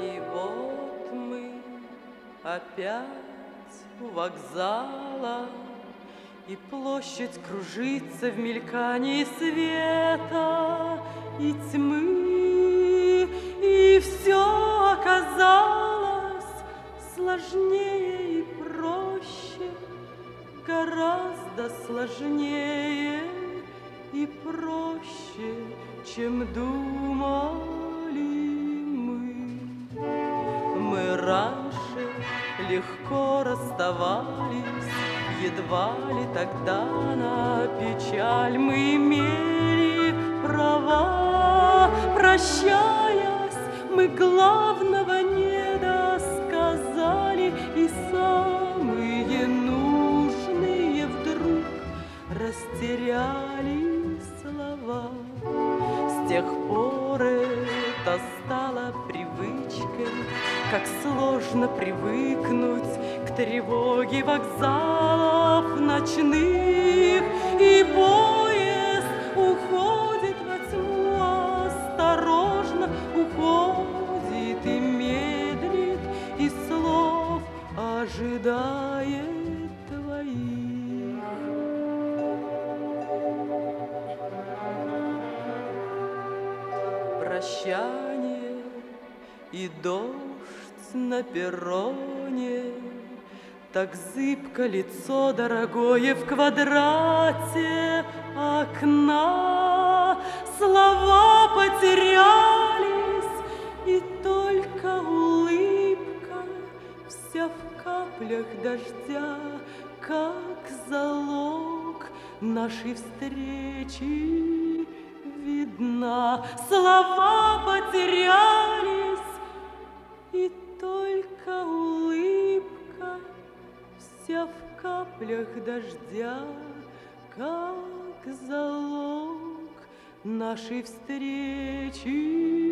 И вот мы опять у вокзала, и площадь кружится в мелькании света и тьмы, и все оказалось сложнее и проще, гораздо сложнее и проще, чем думали мы. Мы раньше легко расставались, едва ли тогда на печаль мы имели права. Прощаясь, мы главного не досказали, и самые нужные вдруг растеряли слова. С тех пор это стало привычкой, как сложно привыкнуть к тревоге вокзалов ночных. И поезд уходит во тьму, осторожно уходит и медлит, и слов ожидает твоих. Прощание и дождь на перроне, так зыбко лицо дорогое в квадрате окна. Слова потерялись, и только улыбка вся в каплях дождя, как залог нашей встречи видна. Слова потерялись, и только улыбка вся в каплях дождя, как залог нашей встречи